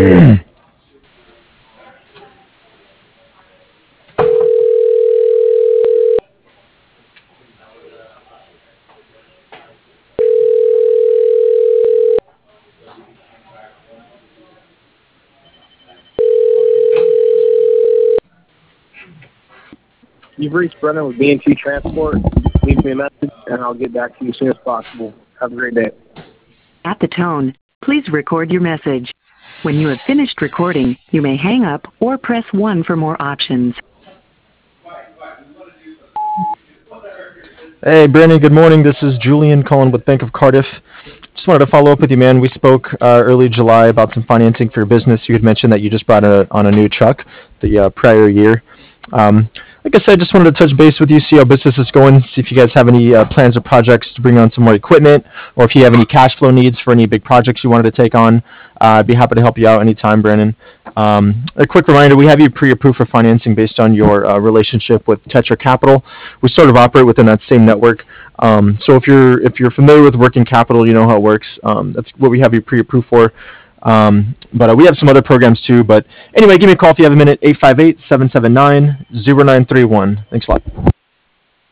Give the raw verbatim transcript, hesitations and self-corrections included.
You've reached Brennan with B and T Transport. Leave me a message, and I'll get back to you as soon as possible. Have a great day. At the tone, please record your message. When you have finished recording, you may hang up or press one for more options. Hey, Brandon, good morning. This is Julian calling with Bank of Cardiff. Just wanted to follow up with you, man. We spoke uh, early July about some financing for your business. You had mentioned that you just brought a, on a new truck the uh, prior year. Um, like I said, just wanted to touch base with you, see how business is going, see if you guys have any uh, plans or projects to bring on some more equipment, or if you have any cash flow needs for any big projects you wanted to take on. Uh, I'd be happy to help you out anytime, Brandon. Um, a quick reminder, we have you pre-approved for financing based on your uh, relationship with Tetra Capital. We sort of operate within that same network. Um, so if you're if you're familiar with working capital, you know how it works. Um, that's what we have you pre-approved for. Um, but uh, we have some other programs too. But anyway, give me a call if you have a minute, eight five eight, seven seven nine, zero nine three one. Thanks a lot.